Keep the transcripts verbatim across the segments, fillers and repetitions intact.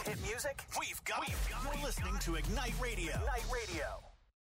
Hit music? We've got it. You're listening to Ignite Radio. Ignite Radio.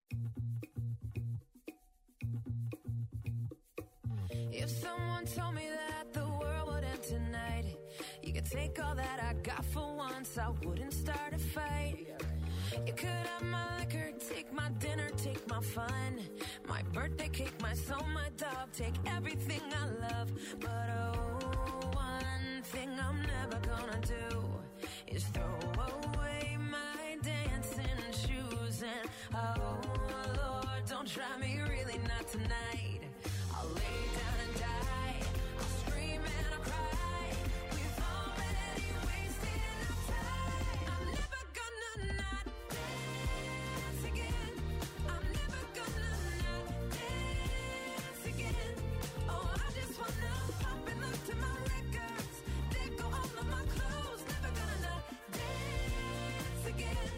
If someone told me that the world would end tonight, you could take all that I got for once, I wouldn't start a fight. You could have my liquor, take my dinner, take my fun, my birthday cake, my soul, my dog, take everything I love. But oh, one thing I'm never gonna do is throw away my dancing shoes. And oh Lord, don't try me, really not tonight. I'll lay down and die, I'll scream and I'll cry. We've already wasted enough time. I'm never gonna not dance again. I'm never gonna not dance again. Oh, I just wanna pop and look to my records. They go all of my clothes. Never gonna not dance again.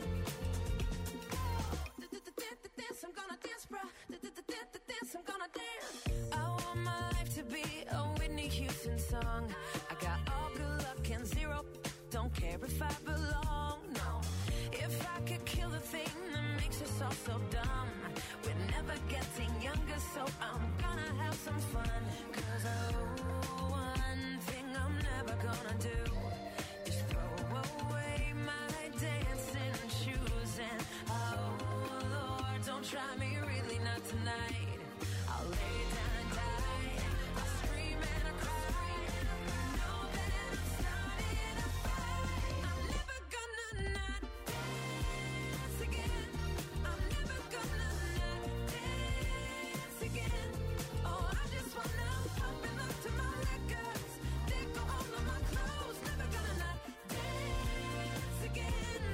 Dance, I'm gonna dance, bruh. Dance, I'm gonna dance. I want my life to be a Whitney Houston song. I got all good luck and zero. Don't care if I belong, no. If I could kill the thing that makes us all so dumb, we're never getting younger, so I'm gonna have some fun. Cause oh, one thing I'm never gonna do is throw away my dancing shoes. And oh Lord, don't try me, really not tonight. I'll lay down and die, I'll scream and I'll cry. Know that I'm starting a fight. I'm never gonna not dance again. I'm never gonna not dance again. Oh, I just wanna pop and look to my records. They go all of my clothes. Never gonna not dance again.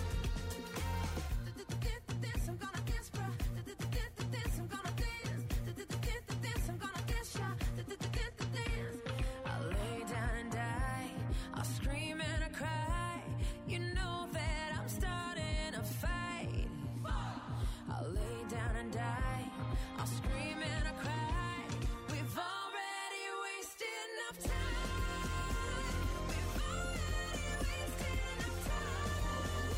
Dance, I'm gonna dance, bro. Dance, I'm gonna dance. Dance, I'm gonna dance, y'all. Dance. I'll lay down and die, I'll scream and I cry. You know that I'm starting a fight. I'll lay down and die, I'll scream and I cry. We've already wasted enough time. We've already wasted enough time.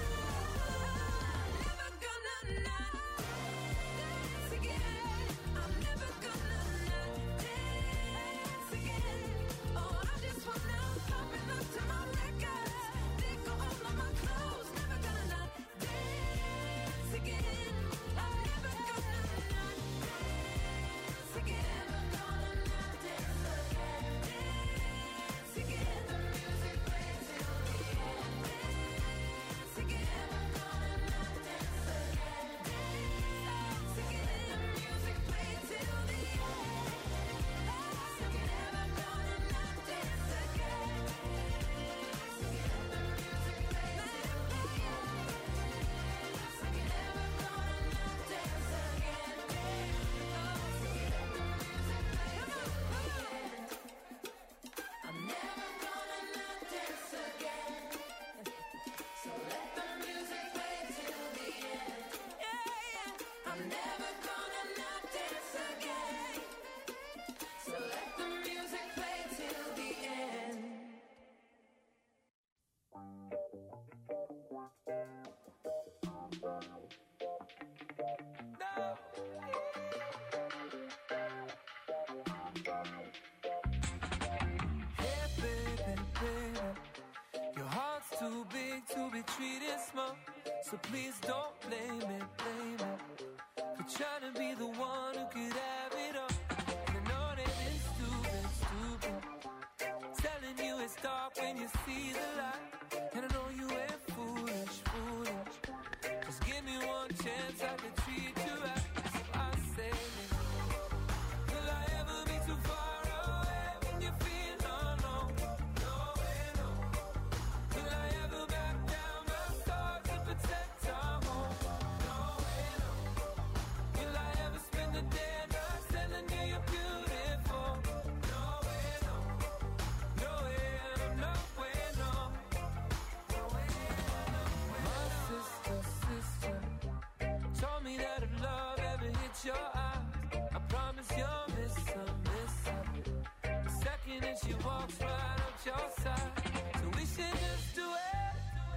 I'm never gonna not dance again. I'm never gonna not dance again. Oh, I just wanna pop and look to my records. They go all of my clothes. Never gonna not dance again. I'm never gonna not dance again. Never gonna not dance again. Dance again. The music plays till the end. Dance again. Never gonna not dance again. Dance again. The music plays till the end. Dance again. Never gonna not dance again. Dance again. The music plays till the end. Dance again. Never gonna not dance again. Dance again. The music plays till the end. I'm never gonna not dance again. So let the music play till the end. Yeah, yeah. I'm never gonna not dance again. So let the music play till the end. No. Hey, baby, baby, your heart's too big to be treated small. So please don't blame it, blame it for trying to be the one who could have it all. And I know that it's stupid, stupid, telling you it's dark when you see the light. And I know you ain't foolish, foolish. Just give me one chance, I can treat you right. So I say, will I ever be too far away when you feel alone? No way, no. Will I ever back down my sword to protect our home? No way, no. Will I ever spend the day not telling you you're beautiful? No way, no. No way, no way, no. No way, no way. My sister, sister told me that if love ever hits your eyes, I promise you'll miss her, miss her. The second that she walks right up your side. So we should just do it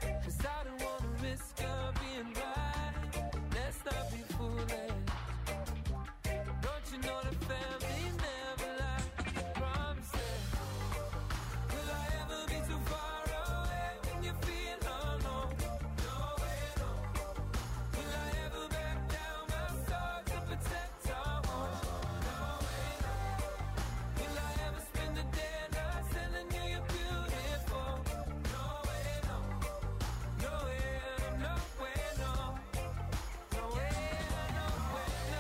Cause I don't wanna risk her being right. Let's not be foolish. Don't you know the family never lie? Promises. Will I ever be too far away when you feel alone? No way, no. Will I ever back down my soul to protect our home? No way, no. Will I ever spend the day not telling you you're beautiful? No way, no. No way, no way, no. No way, no way, no.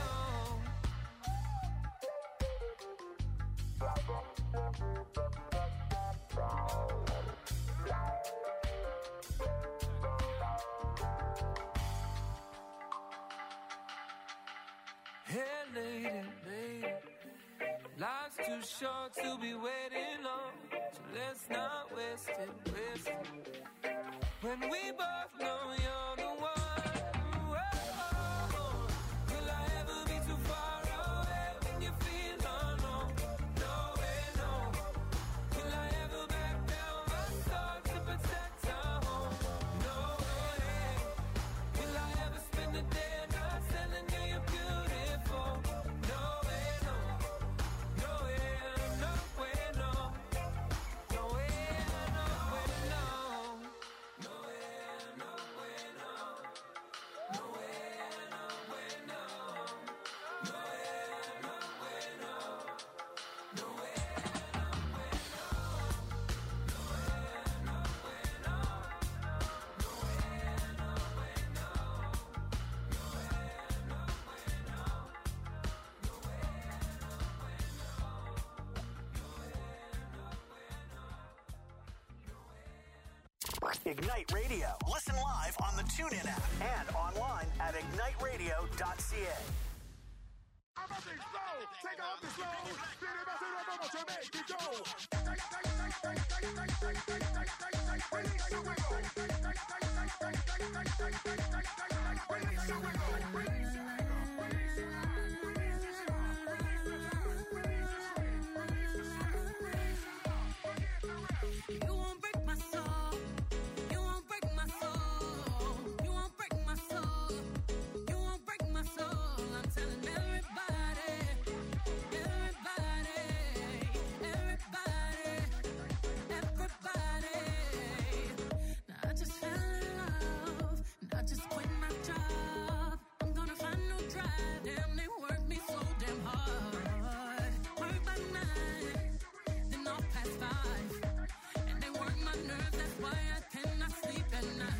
Hey, lady, lady, life's too short to be waiting long, so let's not waste it, waste it. When we both know you're the one. Whoa. Will I ever be too far away when you feel alone? No way, no. Will I ever back down my soul to protect our home? No way. Will I ever spend the day not telling you you're beautiful? No way, no. No way, no way, no. No way, no way, no. No way, no way, no. No way, no way, no. No way, no way, no. No way, no way, no. No way, no way, no. No way, no way, no. No way, no way, no. No way, Ignite Radio. Listen live on the TuneIn app and online at ignite radio dot c a. Take off the slow. To make it go. Release your wiggle. Release your wiggle. Release your You won't break my soul. You won't break my soul. You won't break my soul. You won't break my soul. I'm telling everybody, everybody, everybody, everybody. Now I just fell in love, and I just quit my job. I'm gonna find no drive. Damn, they work me so damn hard. Work by nine, then off past five. And they work my nerves, that's why I cannot sleep at night.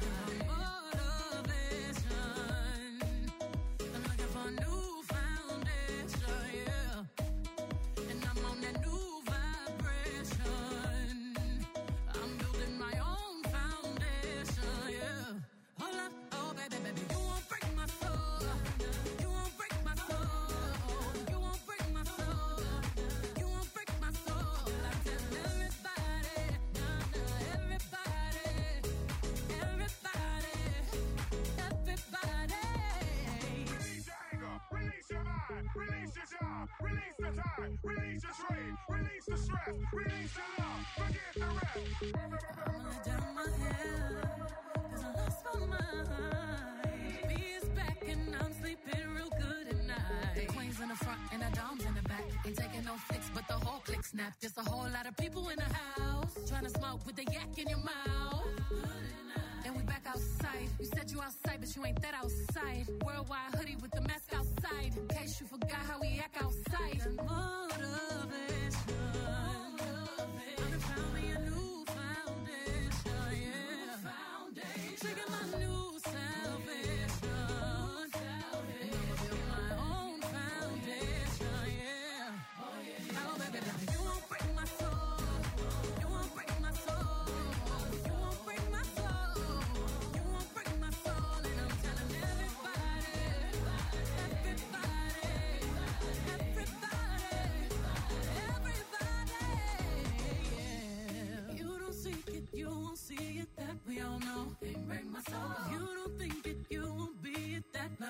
Motivation, I'm looking for a new foundation, yeah. And I'm on that new vibration. I'm building my own foundation, yeah. Hold up, oh baby, baby, you won't break my soul. You won't break my soul. You won't break my soul. You won't break my soul. I tell everybody, nah, nah, everybody, everybody, everybody. Release your anger. Release your mind. Release your job. Release the time. Release your trade. Release the stress. Release the love. Forget the rest. I'ma let down my hair, 'cause I lost my mind. B is back and I'm sleeping real good at night. The queen's in the front and the dom's in the back. Ain't taking no flicks, but the whole click snap. There's a whole lot of people in the house trying to smoke with the yak in your mouth. And we back outside. You said you outside, but you ain't that outside. Worldwide hoodie with the mask outside. In case you forgot how we act outside. Motivation. I'm found me a new foundation, yeah. Trigger my new salvation. And I'ma build my own foundation, yeah. Oh, baby, baby, you won't break my soul. You won't break my soul. You won't break my soul. You won't break my soul. And I'm telling everybody, everybody, everybody,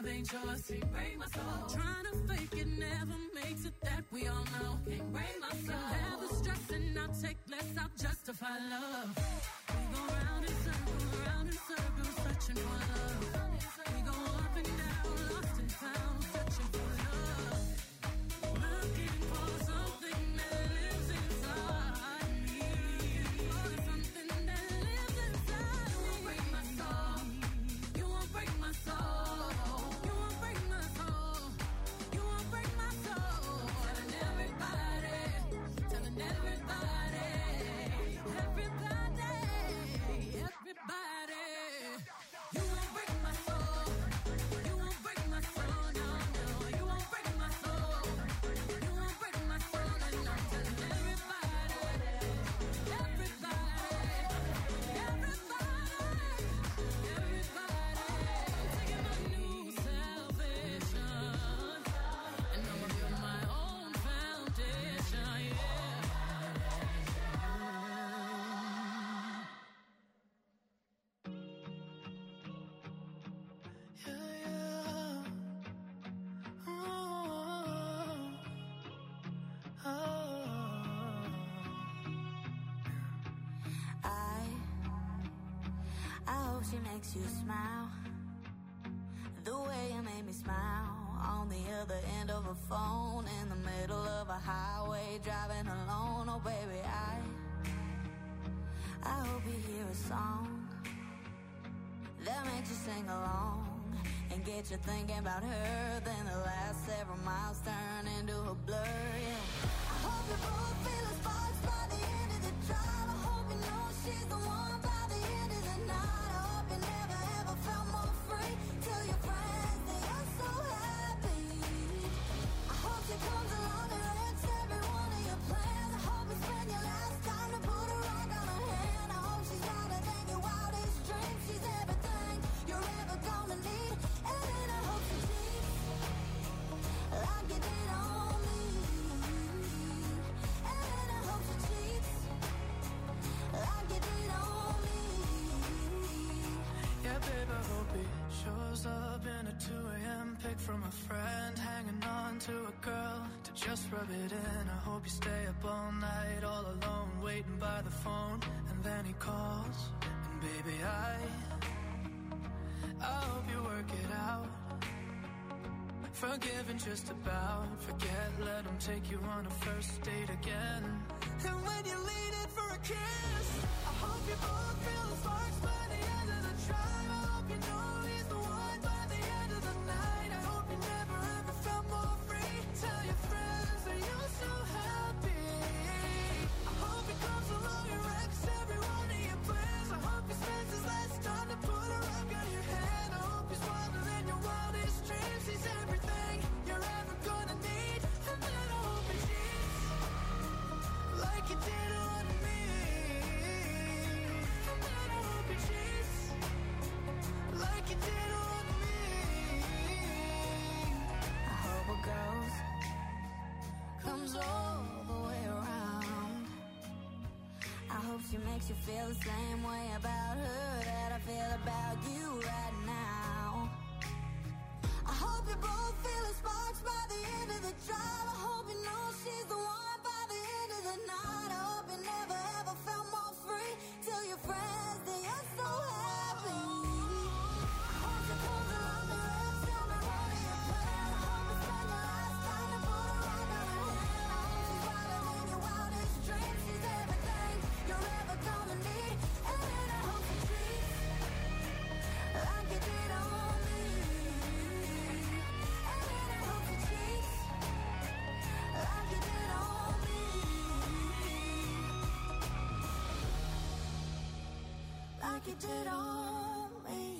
love ain't yours, can't break my soul. Trying to fake it never makes it, that we all know. Can't break my soul. Have the stress and I'll take less, I'll justify love. We go round in circles, round in circles, searching for love. We go up and down, lost and found, searching for love. Looking for something that lives inside me. For something that lives inside me. You won't break my soul. You won't break my soul. You won't break my soul. You won't break my soul. Telling everybody, telling everybody, everybody, everybody. You won't break my soul. You won't break my soul. No, no. You won't break my soul. You won't break my soul. And I'm telling everybody, everybody, everybody, everybody. I'm taking my new salvation, and I'ma build my own foundation. Yeah, yeah. Oh, oh, oh. I, I hope she makes you smile the way you made me smile on the other end of a phone in the middle of a highway driving alone. Oh baby, I, I hope you hear a song that makes you sing along and get you thinking about her. Then the last several miles turn into a blur. Yeah. I hope you both feel the sparks by the end of the drive. I hope you know she's the one by the end of the night. I hope you never ever felt more free. Tell your friends that you're so happy. I hope she comes along and wrecks every one of your plans. I hope you spend your last time to put a rock on her hand. I hope she's louder than your wildest dreams. She's everything you're ever gonna need. And then I hope she cheats like you did on me. And then I hope she cheats like you did on me. Yeah, babe, I hope he shows up in a two a.m. pic from a friend, hanging on to a girl to just rub it in. I hope you stay up all night, all alone, waiting by the phone, and then he calls, and baby, I, I hope you work it out. Forgiving just about, forget, let him take you on a first date again. And when you lean in for a kiss, I hope you both feel the sparks by the end of the drive. I hope you know he's the one by the end of the night. I hope you never ever felt more free. Tell your friends that you're so happy. I hope he comes along and wrecks every one of your plans. I hope he spends his last time to put a rock on your hand. I hope he's wilder than your wildest dreams. He's everything you're ever gonna need. And then I hope he cheats like you did on me. And then I hope he cheats like you did on me. I hope a ghost comes all the way around. I hope she makes you feel the same way about her that I feel about you right now. I hope you both feel the sparks by the end of the drive. I hope you know she's the one by the end of the night. I hope you never ever felt more free. Tell your friends that you're so happy. I hope she comes along and wrecks every one of your plans. I hope you spend your last time to put a rock on her hand. I hope she's wilder than your wildest dreams. She's everything you're ever gonna need. And then I hope she treats like you did on me. And then I hope she treats like you did on me. Like you did on me.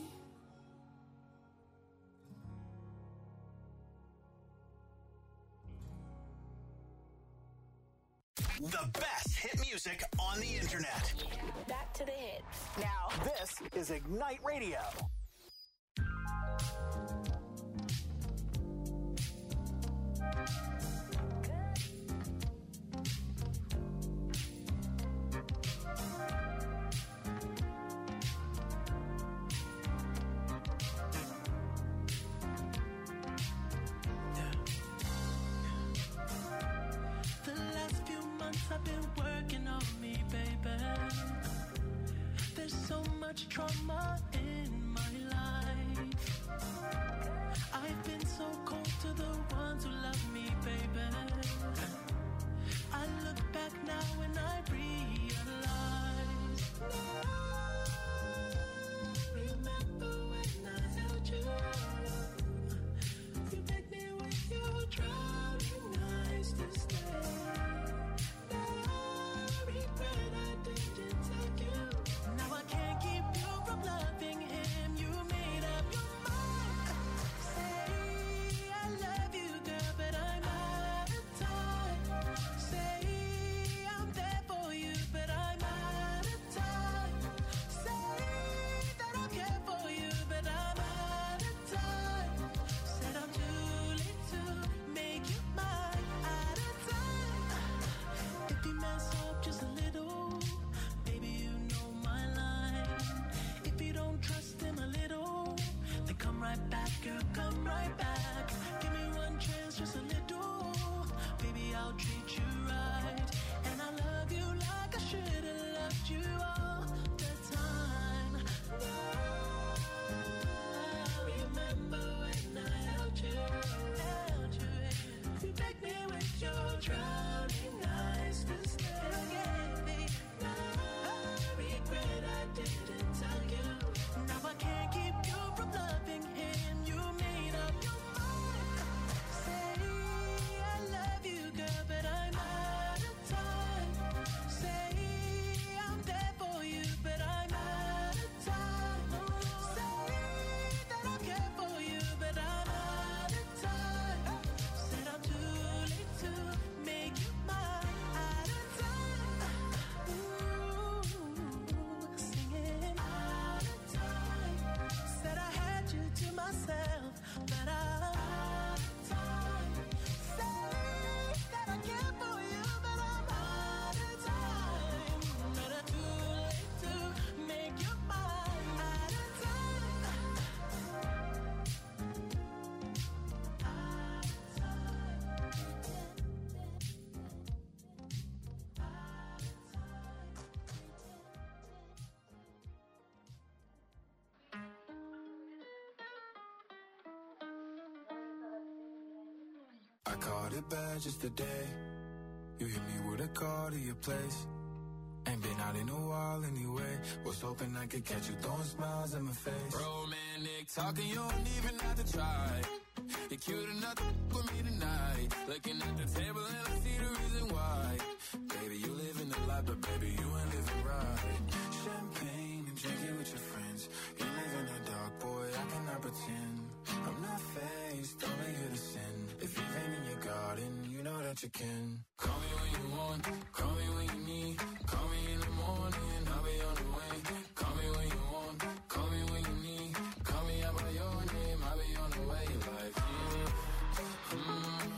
The best hit music on the internet. Back to the hits. Now, this is Ignite Radio. much trauma in my life. I've been so cold to the ones who love me, baby. I look back now and I realize. Remember when I held you? You make me with your drowning eyes to stay. I caught it bad just today. You hit me with a call to your place. Ain't been out in a while anyway. Was hoping I could catch you throwing smiles in my face. Romantic talking, you don't even have to try. You're cute enough to f- with me tonight. Looking at the table and I see the reason why. Baby, you living the life, but baby, you ain't living right. Champagne and drinking with your friends. You live in the dark, boy, I cannot pretend. I'm not faced, only here to sin. If you've been in your garden, you know that you can. Call me when you want, call me when you need. Call me in the morning, I'll be on the way. Call me when you want, call me when you need. Call me out by your name, I'll be on the way. Like, mm, mm, mm,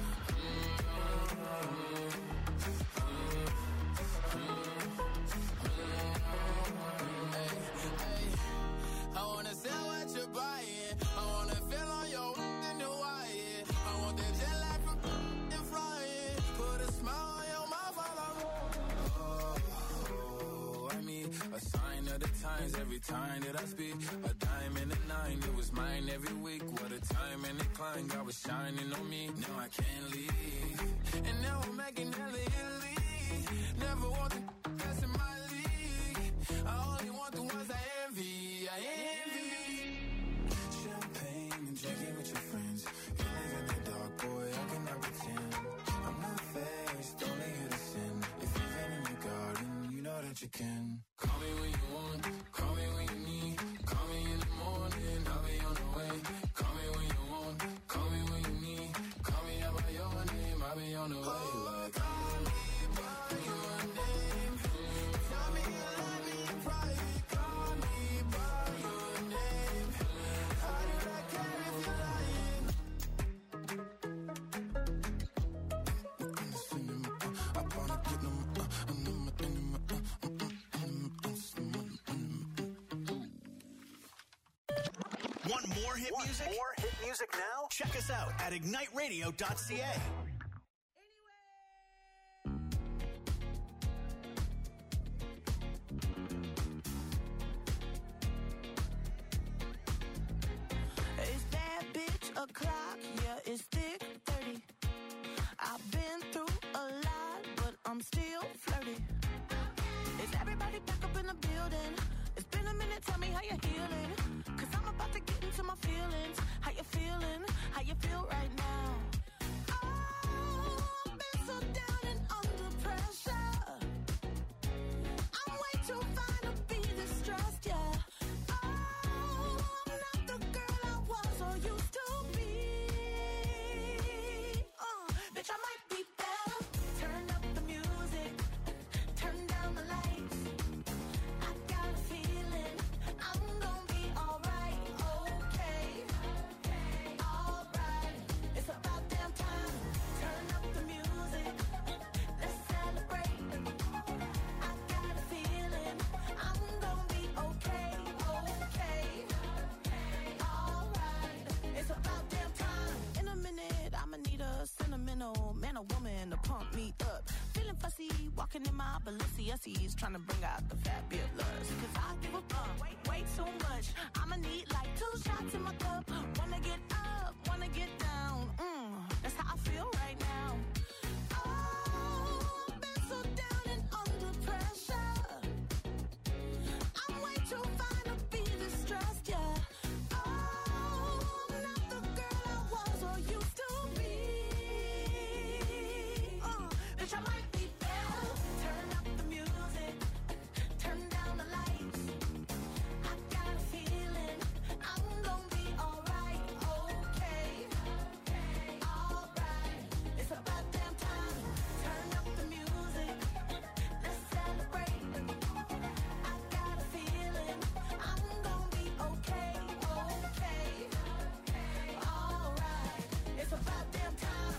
mm, hey, hey. I wanna sell what you're buying. I wanna feel on your in the wire. I want that jet lag from and flying. Put a smile on your mouth while I'm oh, oh, I mean, a sign of the times every time that I speak. A diamond and a nine, it was mine every week. What a time and a climb, God was shining on me. Now I can't leave. And now I'm making hella Italy. Never want the that's in my league. I only want the ones I envy. I envy. Champagne and drinking with your friends. You live in the dark, boy, I cannot pretend. I'm not faced, only here to sin. If you've been in your garden, you know that you can. Call me when you want, call me when you need. Call me in the morning, I'll be on the way. Call me when you want, call me when you need. Call me out by your name, I'll be on the way. Like, call me by your name. Tell me you love me in private. Call me by your name. How did I care if you're lying? I wanna get them, uh, and them, and them, uh, Want more hit Want music? more hit music now? Check us out at ignite radio dot c a. o'clock, yeah, it's thick thirty. I've been through a lot, but I'm still flirty. Is everybody back up in the building? It's been a minute, tell me how you're healing. Cause I'm about to get into my feelings. How you feeling? How you feel right now? Oh, I've been so down and under pressure. I'm way too fine to be distressed, yeah. Oh, I'm not the girl I was or used to be. Uh, bitch, I might be better. Turn up the music, turn down the lights. I got a feeling I'm gonna be alright, okay, alright. It's about damn time. Turn up the music, let's celebrate. I got a feeling I'm gonna be okay, okay, alright. It's about damn time. In a minute, I'ma need a sentimental man or woman to pump me up. Feeling fussy, walking in my Balenciennes, trying to bring out the fabulous. Cause I give a fuck way, way too much. I'ma need like two shots in my cup. Wanna get up, wanna get down. Mm, that's how I feel right now. Oh, I've been so down and under pressure. I'm way too fine to be distressed, yeah. Oh, I'm not the girl I was or used to be. Uh, bitch, I might be better. Turn up the music, turn down the lights. I got a feeling I'm gonna be alright, okay, alright. It's about damn time. Turn up the music, let's celebrate. I got a feeling I'm gonna be okay, okay, alright. It's about damn time.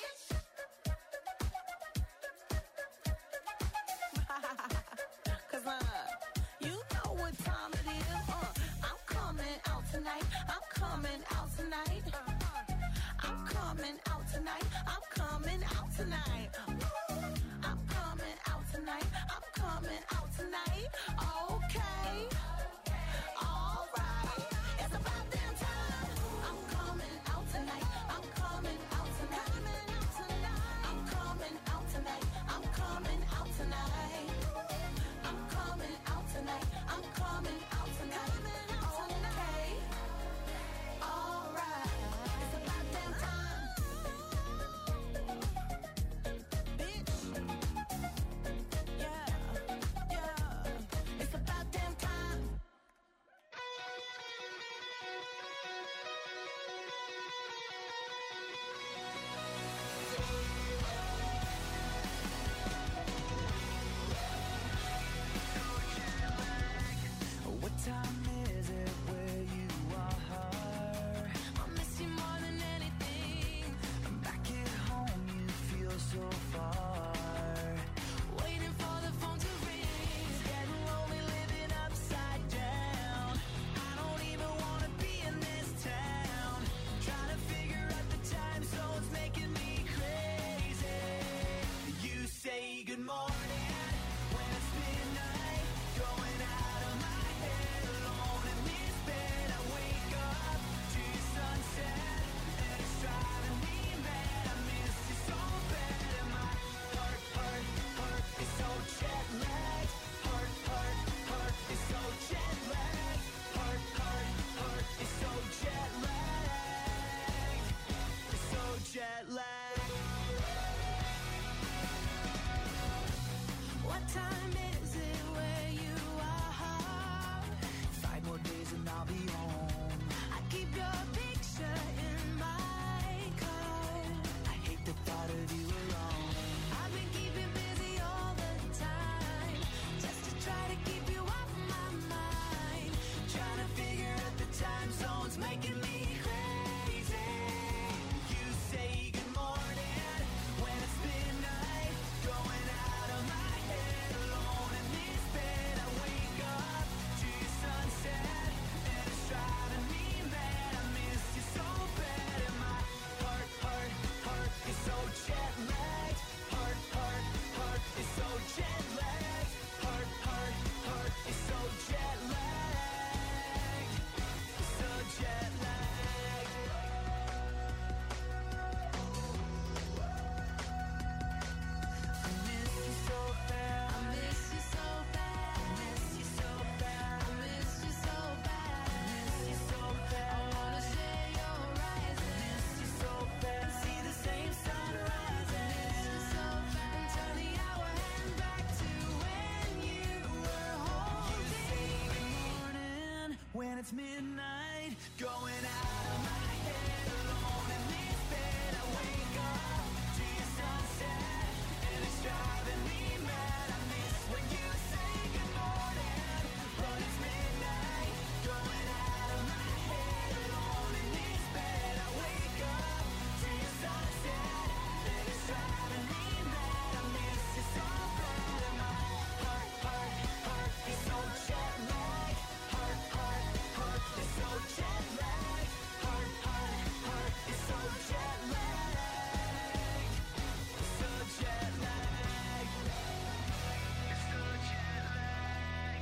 Cause uh, you know what time it is. Uh, I'm coming out tonight. I'm coming out tonight. I'm coming out tonight. I'm coming out tonight. I'm coming out tonight. I'm coming out tonight. Okay. Alright. It's about damn time. I'm coming out tonight. I'm coming out tonight. I'm coming out tonight. I'm coming out tonight. I'm coming out tonight. I'm coming out tonight. Okay. Alright. It's about damn time. it's midnight, going out of my head, alone in this bed. I wake up to your sunset, and it's driving me mad. I miss when you say good morning, but it's midnight, going out of my head, alone in this bed. I wake up to your sunset, and it's driving me mad. I miss you so bad, and my heart, heart, heart is so jet lagged. Heart, heart, heart is so jet lagged. Heart, heart, heart is so jet lagged. So jet lagged. It's so jet lagged.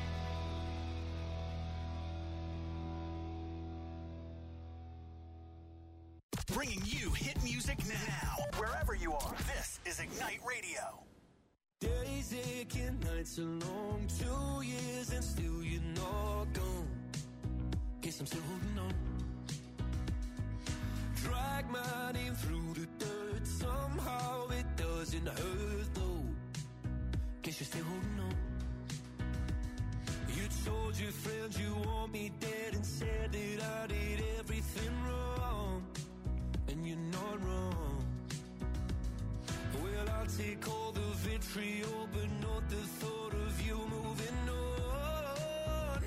Bringing you hit music now, wherever you are. This is Ignite Radio. Days aching, nights are long, two years and still you're not gone. Guess I'm still holding on. Drag my name through the dirt, somehow it doesn't hurt though. Guess you're still holding on. You told your friends you want me dead and said that I did everything wrong. And you're not wrong. Well, I'll take all the vitriol, but not the thought of you moving on.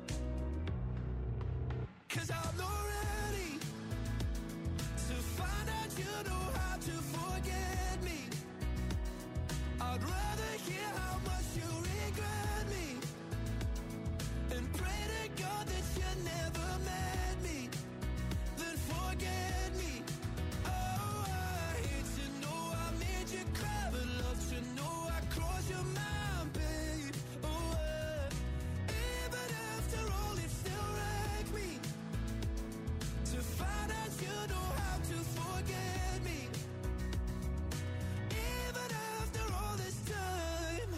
Cause I'm not ready to find out you know how to forget me. I'd rather hear how much you regret me and pray to God that you never met me, then forget me. Oh, I hate to know I made you cry, but love to know I crossed your mind, babe. Oh, uh, even after all, it still wrecked me to find out you know how to forget me. Even after all this time,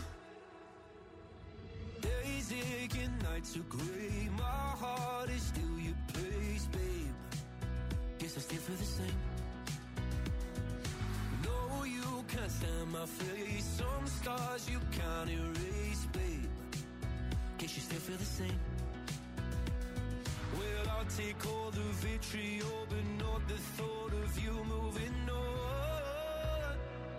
days aching, nights are gray. My heart is still your place, babe. Guess I still feel the same. No, you can't stand my face. Some scars you can't erase, babe. Guess you still feel the same. Well, I'll take all the vitriol, but not the thought of you moving on.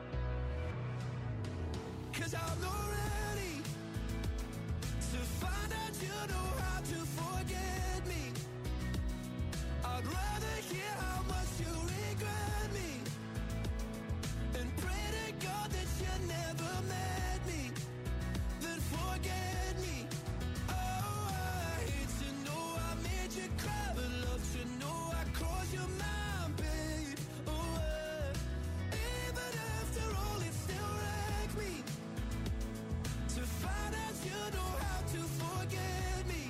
Cause I'm not ready to find out you know how to forget me. I'd rather hear how much you regret me and pray to God that you never met me, then forget me. Oh, I hate to know I made you cry, but love to know I crossed your mind, babe. Oh, uh, even after all, it still wrecked me to find out you know how to forget me.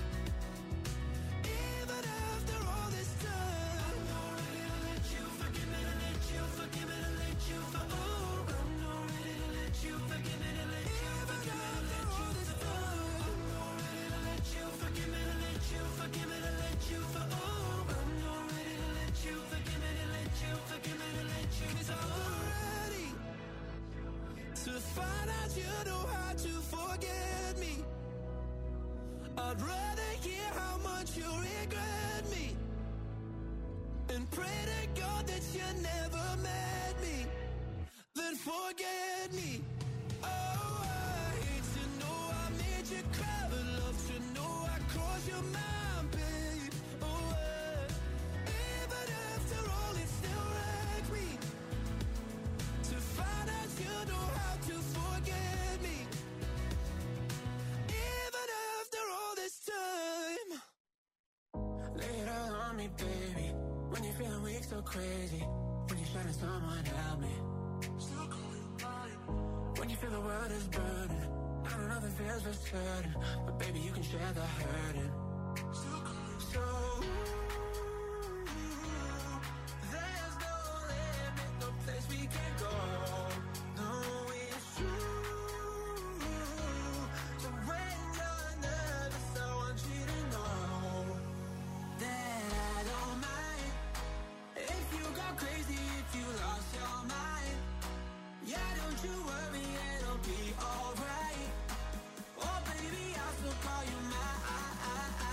Even after all this time, I'm not ready to let you forgive me, to let you forgive me, to let you for oh, I'm not ready to let you forgive me, to let you forgive me, to let you this time. I'm not ready to let you forgive me, to let you forgive me, to let you for oh, I'm not ready to let you forgive me, to let you forgive me, to let you. Cause I'm not ready to find out you know how to forget me. I'd rather hear how much you regret me and pray to God that you never met me, then forget me. Oh, I hate to know I made you cry, but love to know I crossed your mind, babe. Oh, uh, even after all, it still wrecked me to find out you know how to forget me. Even after all this time. Lay it all on me, baby. When you're feeling weak, so crazy. When you're shining, someone help me. Still call you mine. When you feel the world is burning, I don't know the feels for certain, but baby, you can share the hurting. Still call you so. There's no limit, no place we can go. No, it's true. So when you're nervous, I want you to know that I don't mind if you go crazy, if you lost your mind. Yeah, don't you worry, it'll be alright. Oh baby, I'll still call you mine.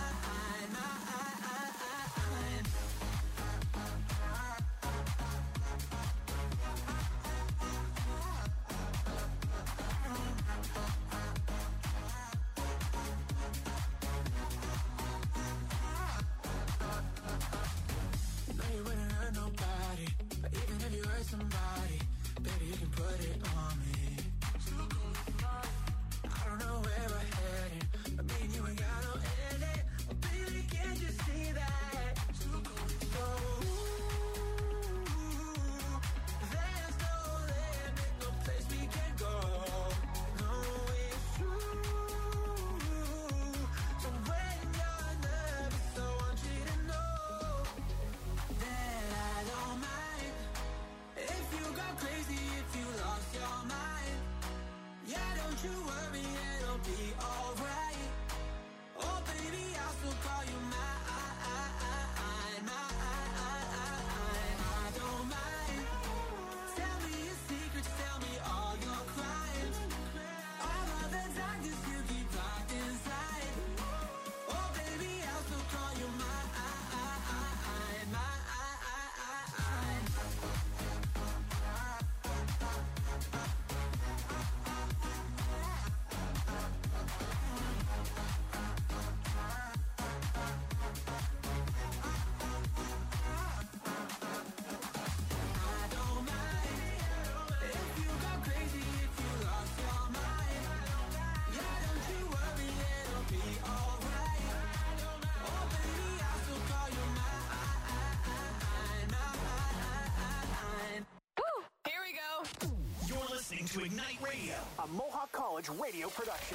to Ignite Radio, a Mohawk College radio production.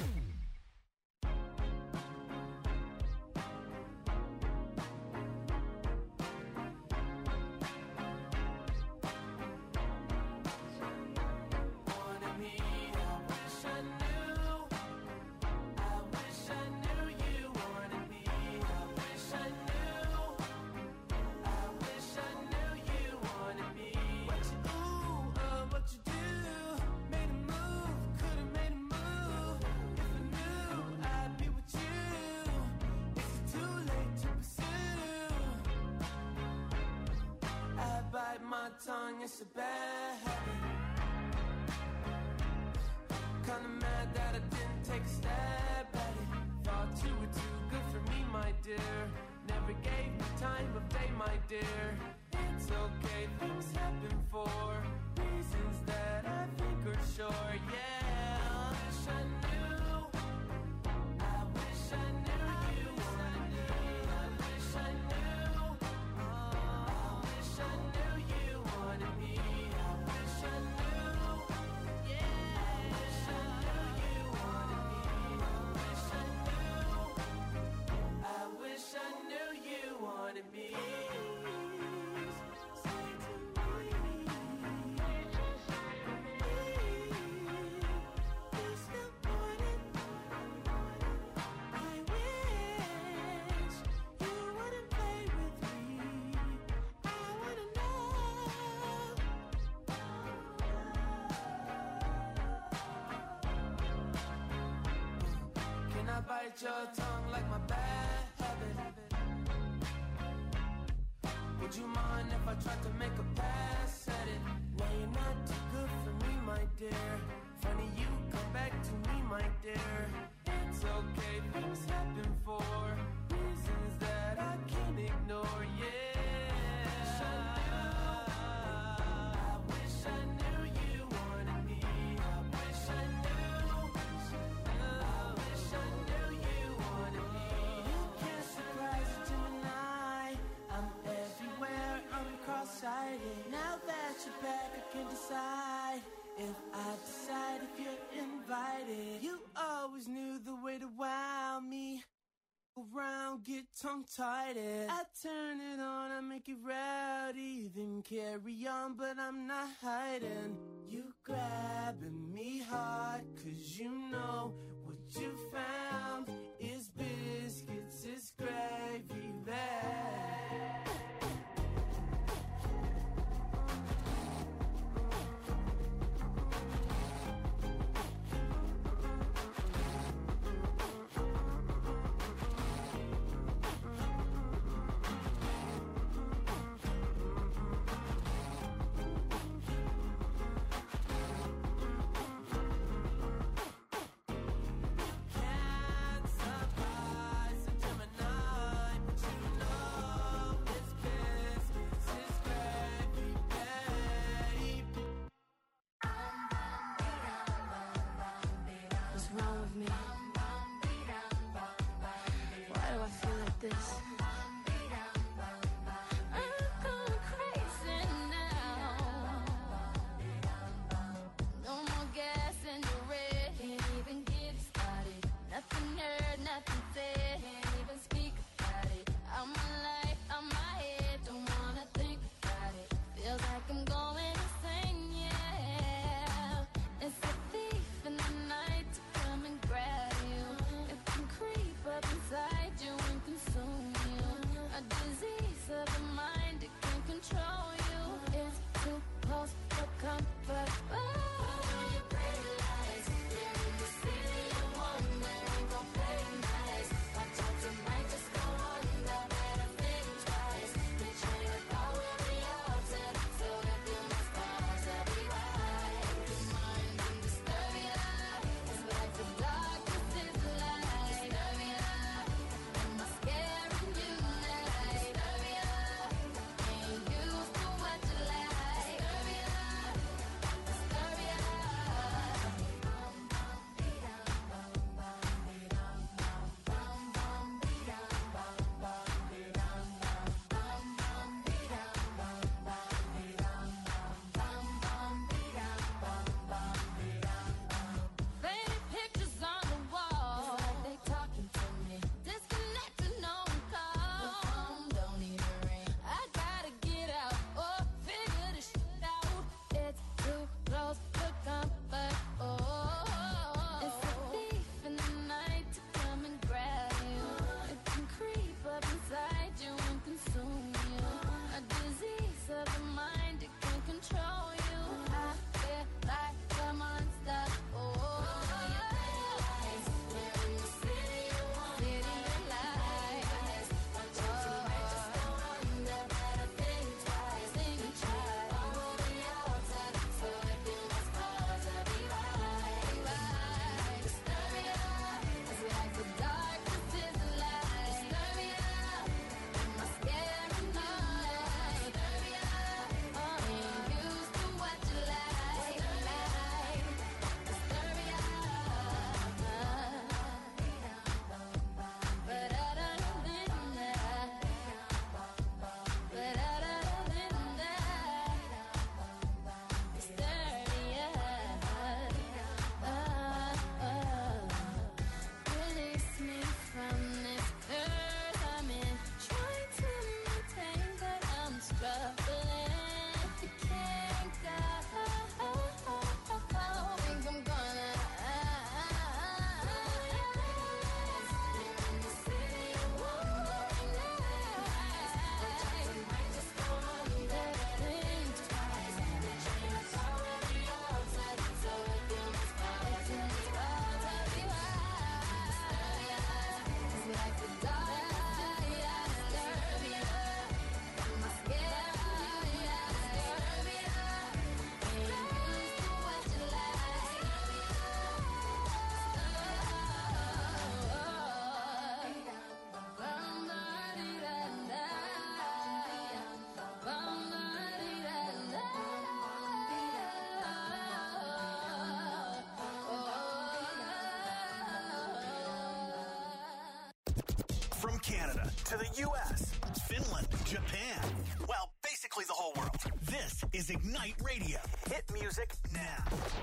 Tongue, it's a bad habit. Kinda mad that I didn't take a stab at it. Thought you were too good for me, my dear. Never gave me time of day, my dear. It's okay, things happen for reasons that I think are sure, yeah. I wish I knew. I wish I knew you wanted me. I wish I knew. I wish I knew you wanted me. I wish I knew. Yeah. I wish I knew you wanted me. I wish I knew. I wish I knew you wanted me. Bite your tongue like my bad habit. Would you mind if I tried to make a pass at it? No, you're not too good for me, my dear. Funny you come back to me, my dear. It's okay, things happen for reasons that I can't ignore, yeah. I wish I knew you wanted me. I wish I knew. I wish I knew you wanted me. You can't surprise a Gemini. I'm everywhere, I'm cross-sighted. Now that you're back, I can decide if I decide if you're invited. You always knew the way to wow me. Around, get tongue-tied. I turn it on, I make it rowdy. Then carry on, but I'm not hiding. You grabbing me hard, cause you know what you found is biscuits, is gravy bag. Can't surprise a Gemini, but you know to the U S, Finland, Japan. Well, basically the whole world. This is Ignite Radio. Hit music now.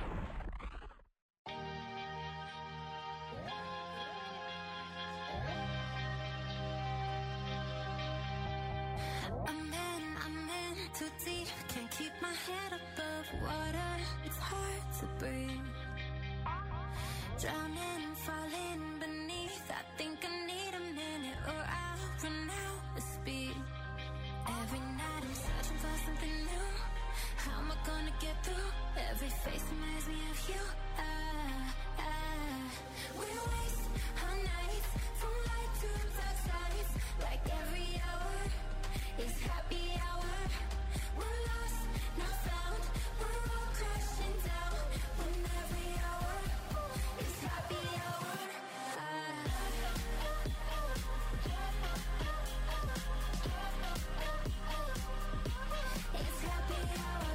I'm in, I'm in too deep. Can't keep my head above water. It's hard to breathe. Drowning, falling beneath. I think I need a minute or I'll run out of speed. Every night I'm searching for something new. How am I gonna get through? Every face reminds me of you. Ah, ah. We waste our nights from light to dark sides. Like every hour is happy hour. We're lost, not found. We're all crashing down. When every hour is happy hour. It's happy hour.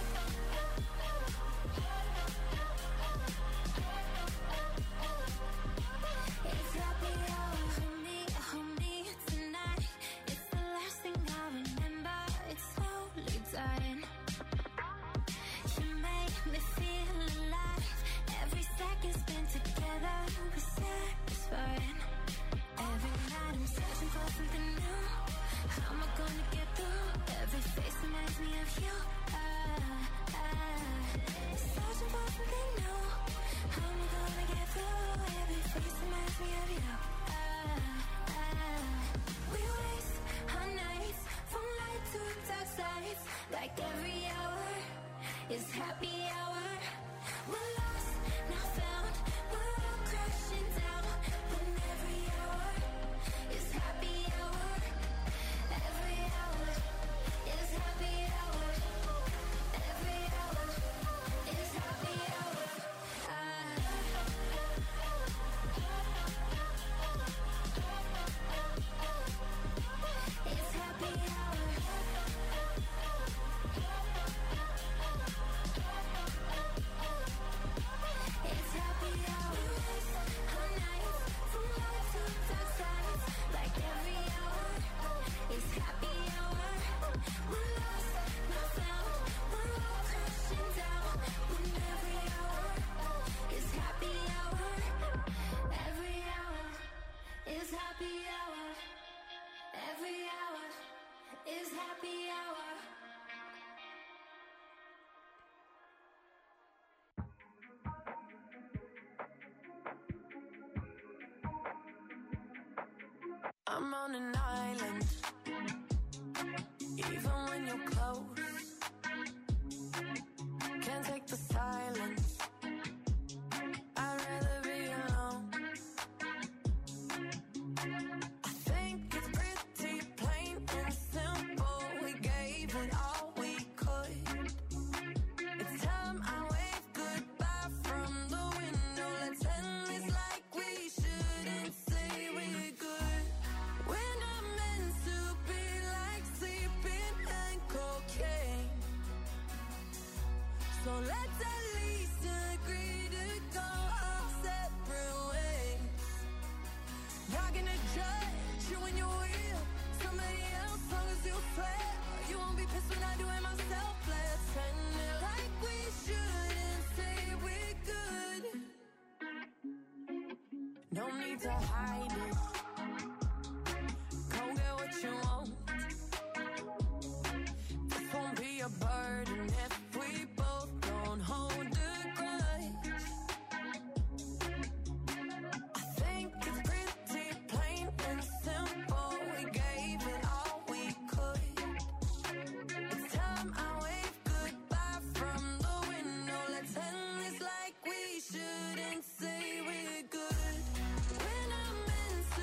It's happy hour. Hold me, hold me tonight. It's the last thing I remember. It's slowly dying. You make me feel alive. Every second spent together was satisfying. Every night I'm searching for something new. How am I gonna get through? Every face reminds me of you. Ah, ah. Searching for something new. How am I gonna get through? Every face reminds me of you. Ah, ah. We waste our nights from light to dark sides. Like every hour is happy hour. We're lost, not found. We're all crashing down. When every hour is happy hour. Every hour is happy hour. Every hour is happy hour. It's happy hour. It's happy hour. Our nights from light to dark sides. Like every hour is happy hour. We're lost, not found. We're all crashing down. When every hour is happy hour. Every hour is happy hour. Every hour is happy hour. I'm on an island, even when you're close. Can't take the silence. I'd rather be alone. I think it's pretty plain and simple. We gave it all we could. It's time I wave goodbye from the window. Let's end this like we shouldn't say we're good. We're not meant to be like sleeping and cocaine. So let's at least agree to go our separate ways. Not gonna judge you when you're with somebody else, long as you swear you won't be pissed when I do it myself. Let's end it like we shouldn't say we're good. No need to hide it. Go get what you want. This won't be a burden if we both don't hold a grudge. I think it's pretty plain and simple. We gave it all we could. It's time I wave goodbye from the window. Let's end this like we shouldn't say we're good. We're not meant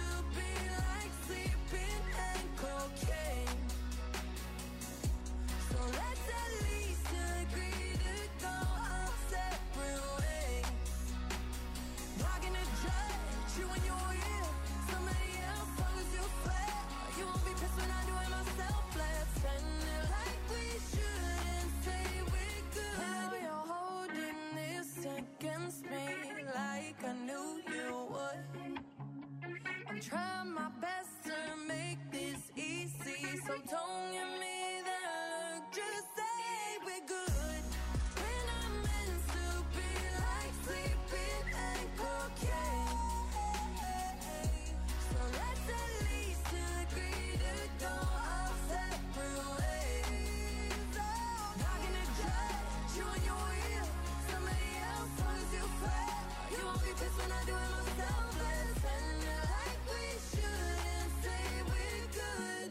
Cause when I do it myself, let's end it like we should and say we're good.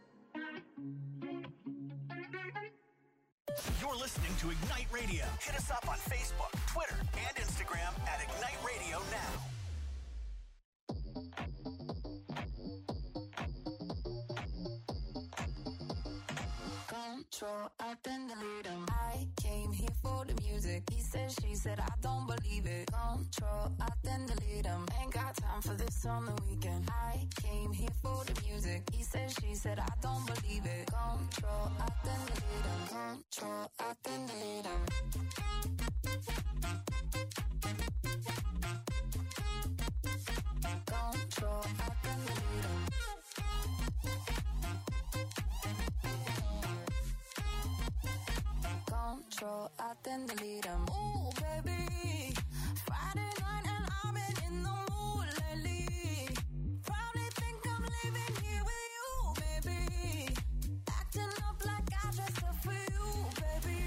You're listening to Ignite Radio. Hit us up on Facebook, Twitter, and Instagram at Ignite Radio Now. Control, I then delete him. I came here for the music. He said, she said, I don't believe it. Control, I then delete him. Ain't got time for this on the weekend. I came here for the music. He said, she said, I don't believe it. Control, I then delete him. Control, I then delete him. Control, I then delete him. Control, I then delete him. Ooh, baby, Friday night and I've been in the mood lately. Probably think I'm leaving here with you, baby. Acting up like I dressed up for you, baby.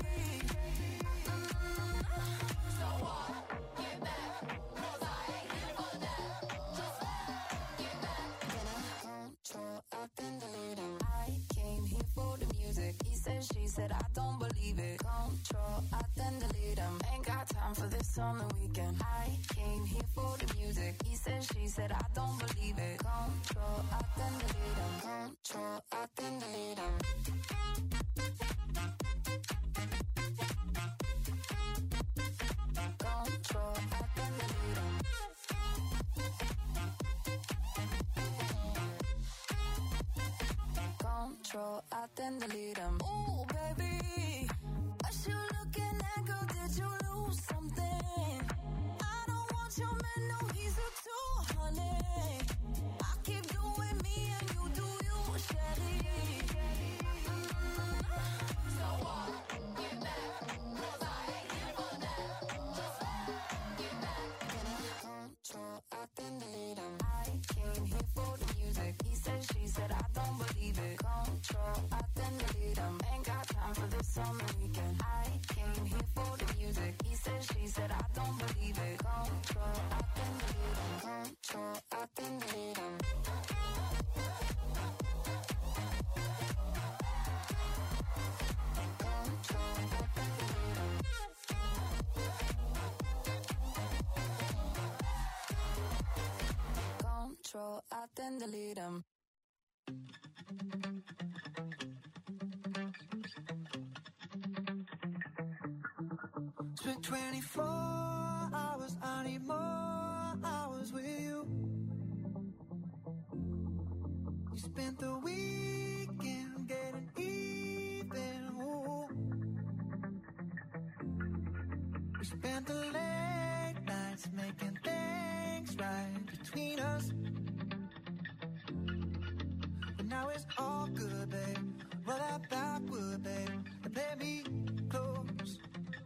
Mm. So what? Get back, 'cause I ain't here for that. Just get back. Control, I then delete him. I came here for the music. He said, she said, I don't believe it. Control, I then delete him. Ain't got time for this on the weekend. I came here for the music. He said, she said, I don't believe it. Control, I then delete him. Control, I then delete him. Control, I then delete him. Control, I then delete him. Ooh, baby, what you looking at, girl? Did you lose something? I don't want your man, no, he's a two, honey. I keep doing me and you do you, Shelly. Mm. So what? Get back, 'cause I ain't here for that. Just get back. Control, I then delete him. I came here for the music. He said, she said, I don't believe it. Control, I then delete him. Ain't got time for this on the weekend. I came here for the music. He said, she said, I don't believe it. Control, I then delete him. Control, I then delete him. Control, I then delete him. Control, I then delete him. Spent twenty-four hours, I need more hours with you. You spent the weekend getting even, ooh. We spent the late nights making things right between us. But now it's all good, babe. Roll that backward, babe, and let me close.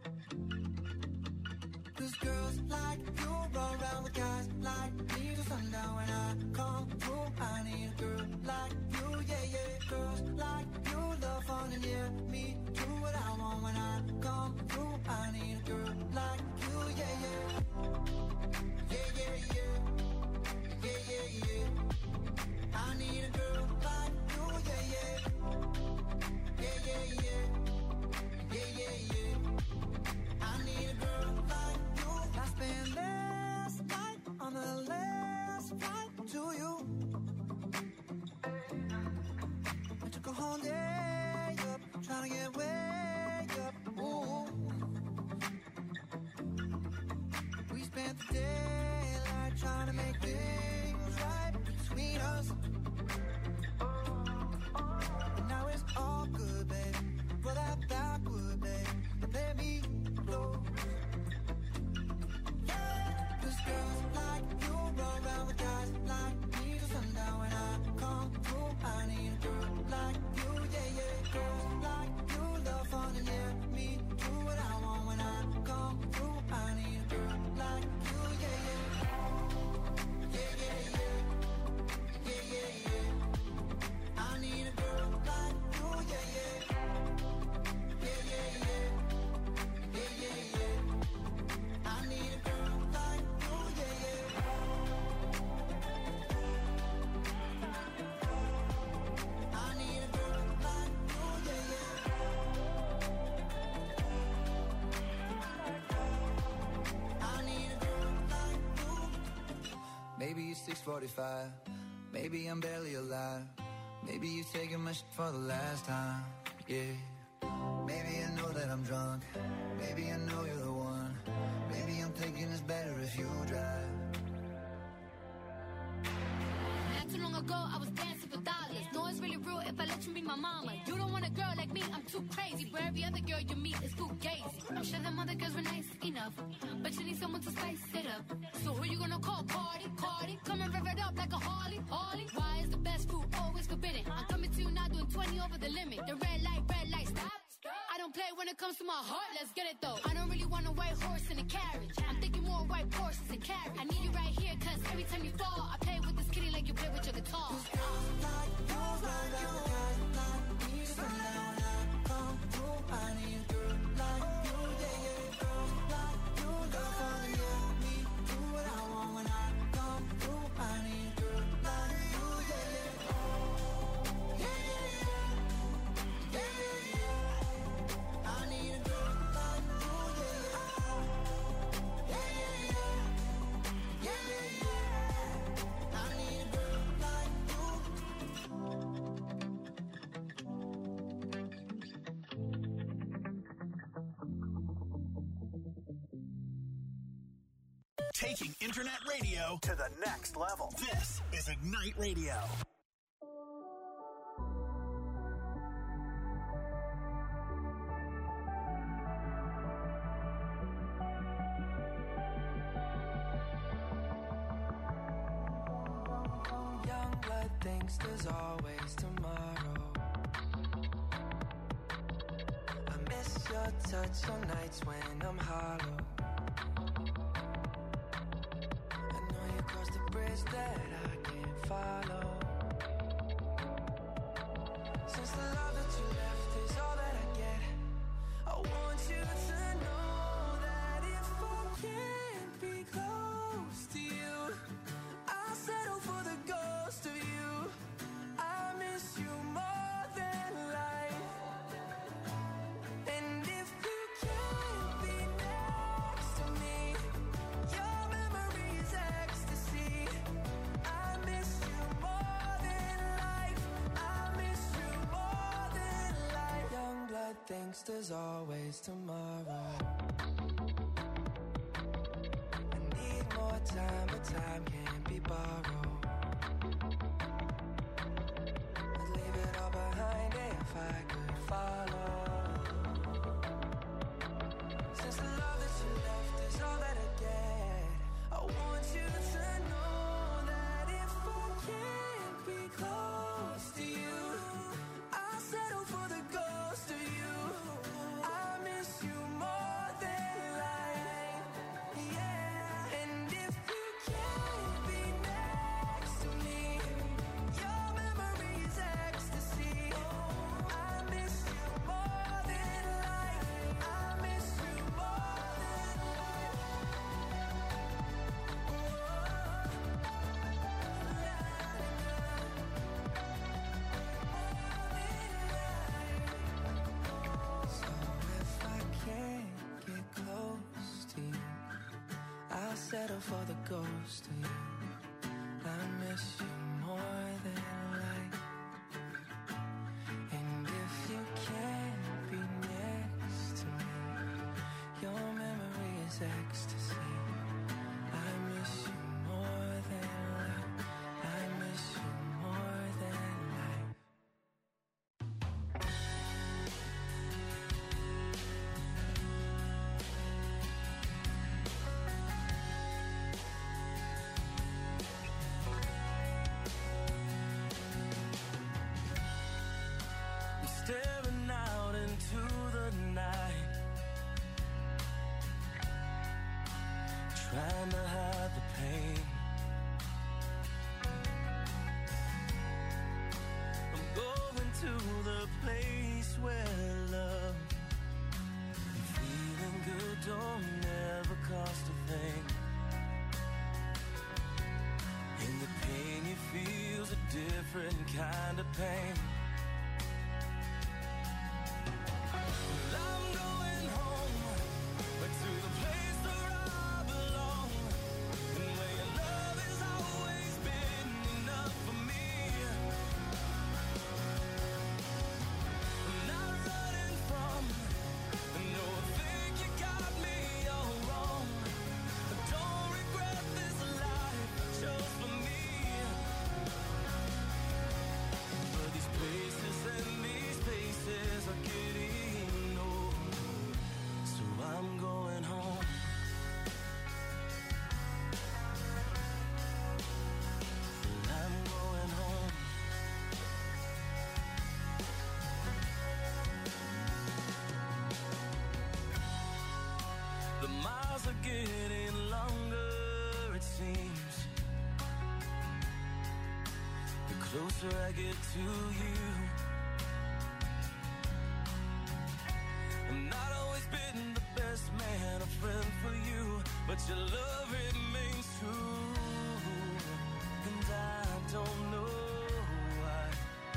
Cause girls like you run around with guys like me till sundown. When I come through, I need a girl like you, yeah, yeah. Girls like you love fun and yeah, me do what I want. When I come through, I need a girl like you, yeah, yeah. Yeah, yeah, yeah. Yeah, yeah, yeah. I need a girl like you, yeah, yeah. Yeah, yeah, yeah. Yeah, yeah, yeah. I need a girl like you. I spent last night on the last flight to you. I took a whole day up, trying to get way up. Ooh. We spent the daylight trying to make things right between us. But now it's all good, babe. Roll that backward, babe, and let me close. Yeah, 'cause girls like you run around with guys like me till sundown. When I come through, I need a girl like you, yeah, yeah. Girls like you love fun and yeah, me do what I want. When I come through, I need a girl like you, yeah, it's six forty-five. Maybe I'm barely alive. Maybe you're taking my shit for the last time. Yeah. Maybe I know that I'm drunk. Maybe I know you're the one. Maybe I'm thinking it's better if you drive. Not too long ago, I was dancing for dollars. No, it's really real if I let you be my mama. You don't want a girl like me, I'm too crazy. But every other girl you meet is too gazy. I'm sure them other girls were nice enough, but you need someone to spice it up. So who you gonna call? Cardi, Cardi. Come and rev it up like a Harley, Harley. Why is the best food always forbidden? I'm coming to you now doing twenty over the limit. The red light, red light, stop. I don't play when it comes to my heart, let's get it though. I don't really want a white horse in a carriage. I'm thinking more white horses and carriage. I need you right here, cause every time you fall, I play with this kitty like you play with your guitar. Like you, like you, like me, sundown when I come through. I need a girl like you, yeah, yeah. Girls like you, love fun, yeah. Me, do what I want when I come through. I need a girl like you, yeah, yeah. Yeah, yeah, yeah. Yeah, yeah, yeah. I need a girl like you, yeah, yeah. Yeah, yeah, yeah. Yeah, yeah, yeah. I need a girl like you. Taking internet radio to the next level. This is Ignite Radio. Young blood thinks there's always tomorrow. I miss your touch on nights when I'm hollow. I know you crossed the bridge that I can't follow. Since the love that you left is all that I get, I want you to know that if I can't be close to you, I'll settle for the ghost of you. I miss you more than life. And if you can't be next to me, your memory is ecstasy. I miss you more than life. I miss you more than life. Young blood thinks there's always tomorrow. I need more time, but time can't be borrowed. I'd leave it all behind if I could follow. Since the love that you left is all that I get, I want you to know that if I can't be close to you, I'll settle for the ghost of you. I miss you more than life. Yeah. And if you can't be next to me, your memory is ecstasy. I miss you more than life. I miss you more than So if I can't get close to you, I'll settle for the ghost of you. I miss you more than life. And if you can't be next to me, your memory is ecstasy. I miss you more than life. I miss you more than life. I'm staring out into the night, trying to hide the pain. I'm going to the place where love and feeling good don't ever cost a thing. And the pain you feel's a different kind of pain. I'm going home, but to the place where I belong, and where your love is always miles are getting longer, it seems. The closer I get to you. I've not always been the best man, a friend for you, but your love remains true. And I don't know why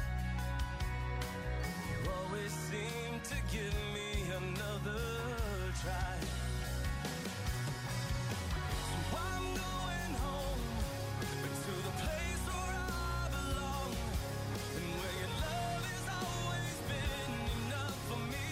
you always seem to give me another try. So I'm going home to the place where I belong, and where your love has always been enough for me.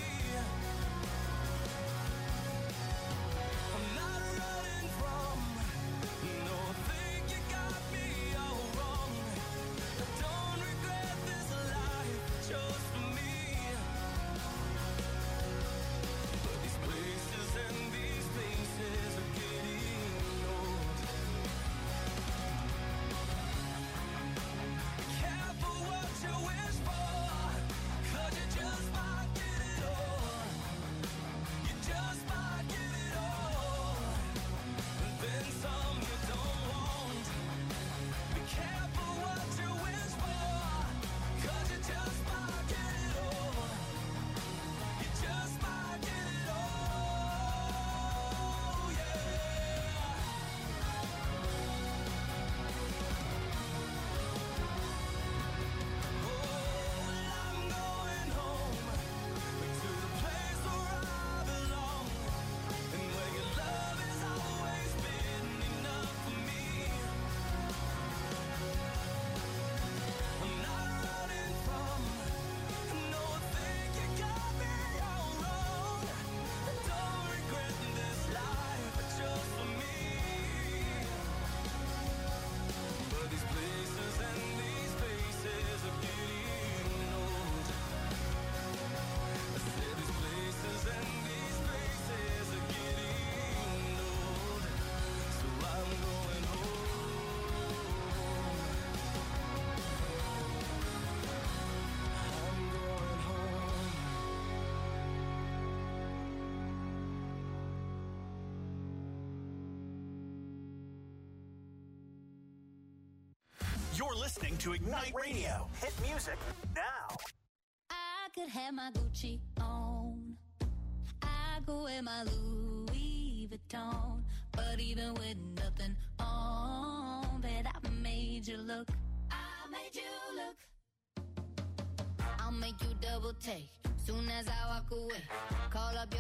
I'm not running from, no, I think you got me all wrong. I don't regret this life I chose for me. But these places and these places are getting old. Careful what you wish for, 'cause you just might get it all. You just might get it all, and then some you don't want. Be careful what you wish for, 'cause you just might get it all. You just might get it all, yeah. Oh, well, I'm going home to the place where I belong, and where your love has always been enough for me. I'm not running from, no, I think you got me all wrong. I don't regret this life I chose for me. But these places and these places are getting old. I said these places and these places are getting old. So I'm going home. I'm going home. You're listening to Ignite Radio. Hit music now. I could have my Gucci on. I go wear my Louis Vuitton. But even with nothing on, bet I made you look. I made you look. I'll make you double take. Soon as I walk away, call up your